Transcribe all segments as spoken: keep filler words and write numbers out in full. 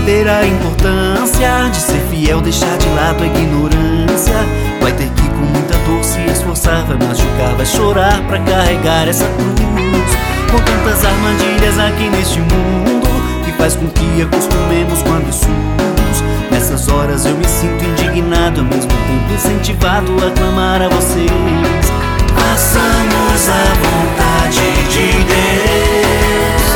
saber a importância de ser fiel, deixar de lado a ignorância. Vai ter que com muita dor se esforçar, vai machucar, vai chorar pra carregar essa cruz. Com tantas armadilhas aqui neste mundo, que faz com que acostumemos quando surdos. Nessas horas eu me sinto indignado, ao mesmo tempo incentivado a clamar a vocês. Façamos a vontade de Deus,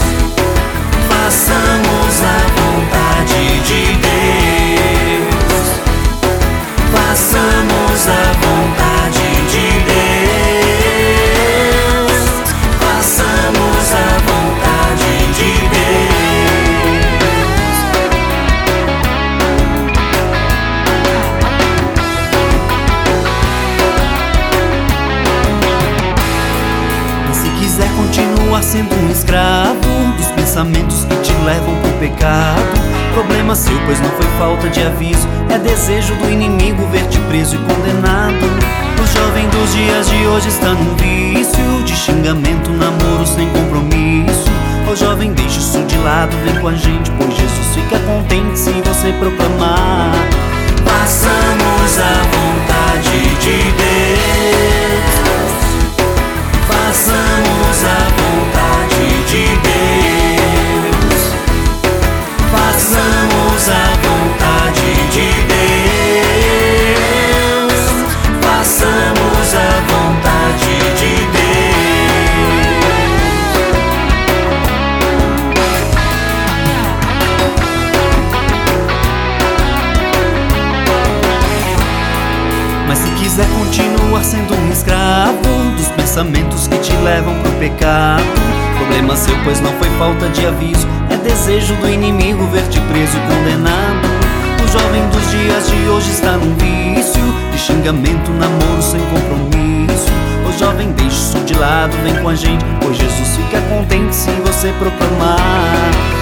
façamos a vontade de Deus, façamos a vontade de Deus, façamos a vontade de Continuar sendo um escravo dos pensamentos que te levam pro pecado. Problema seu, pois não foi falta de aviso, é desejo do inimigo ver-te preso e condenado. O jovem dos dias de hoje está num vício de xingamento, namoro sem compromisso. Ô jovem, deixa isso de lado, vem com a gente, pois Jesus fica contente se você proclamar. Façamos a vontade de Deus, façamos a vontade de Deus, façamos a vontade de Deus, façamos a vontade de Mas se quiser continuar sendo um escravo dos pensamentos que te levam pro pecado, problema seu, pois não foi falta de aviso, é desejo do inimigo ver-te preso e condenado. O jovem dos dias de hoje está num vício de xingamento, namoro sem compromisso. O jovem, deixa isso de lado, vem com a gente, pois Jesus fica contente se você proclamar.